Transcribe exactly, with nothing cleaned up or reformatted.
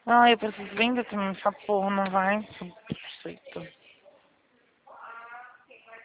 Ai, eu preciso bem de tomar essa porra, não vai? Perfeito.